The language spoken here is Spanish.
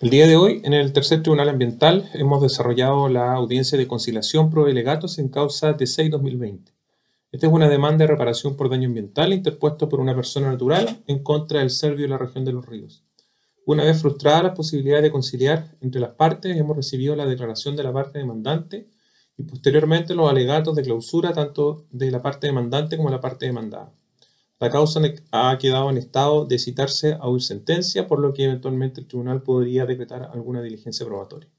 El día de hoy, en el tercer tribunal ambiental, hemos desarrollado la audiencia de conciliación pro delegatos en causa D6-2020. Esta es una demanda de reparación por daño ambiental interpuesto por una persona natural en contra del Servio de la región de Los Ríos. Una vez frustradas las posibilidades de conciliar entre las partes, hemos recibido la declaración de la parte demandante y posteriormente los alegatos de clausura tanto de la parte demandante como de la parte demandada. La causa ha quedado en estado de citarse a oír sentencia, por lo que eventualmente el tribunal podría decretar alguna diligencia probatoria.